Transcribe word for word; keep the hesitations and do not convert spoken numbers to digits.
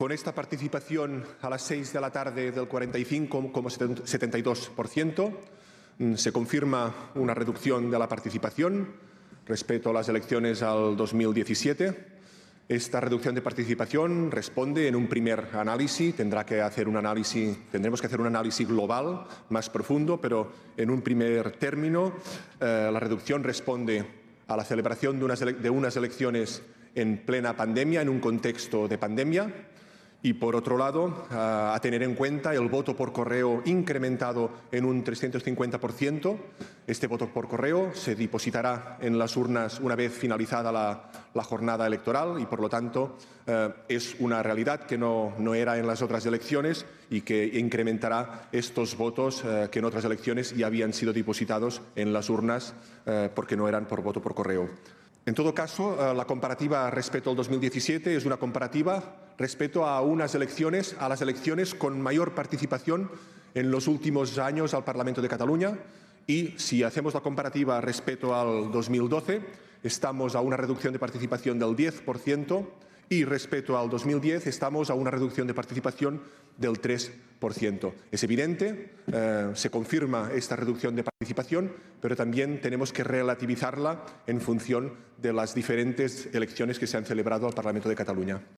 Con esta participación a las seis de la tarde del cuarenta y cinco coma setenta y dos por ciento, se confirma una reducción de la participación respecto a las elecciones al dos mil diecisiete. Esta reducción de participación responde en un primer análisis, tendrá que hacer un análisis, tendremos que hacer un análisis global más profundo, pero en un primer término eh, la reducción responde a la celebración de unas, de unas elecciones en plena pandemia, en un contexto de pandemia. Y, por otro lado, a tener en cuenta el voto por correo incrementado en un trescientos cincuenta por ciento. Este voto por correo se depositará en las urnas una vez finalizada la, la jornada electoral y, por lo tanto, eh, es una realidad que no, no era en las otras elecciones y que incrementará estos votos eh, que en otras elecciones ya habían sido depositados en las urnas eh, porque no eran por voto por correo. En todo caso, la comparativa respecto al dos mil diecisiete es una comparativa respecto a unas elecciones, a las elecciones con mayor participación en los últimos años al Parlamento de Cataluña. Y si hacemos la comparativa respecto al dos mil doce, estamos a una reducción de participación del diez por ciento y respecto al dos mil diez estamos a una reducción de participación del tres por ciento. Es evidente, eh, se confirma esta reducción de participación, pero también tenemos que relativizarla en función de las diferentes elecciones que se han celebrado al Parlamento de Cataluña.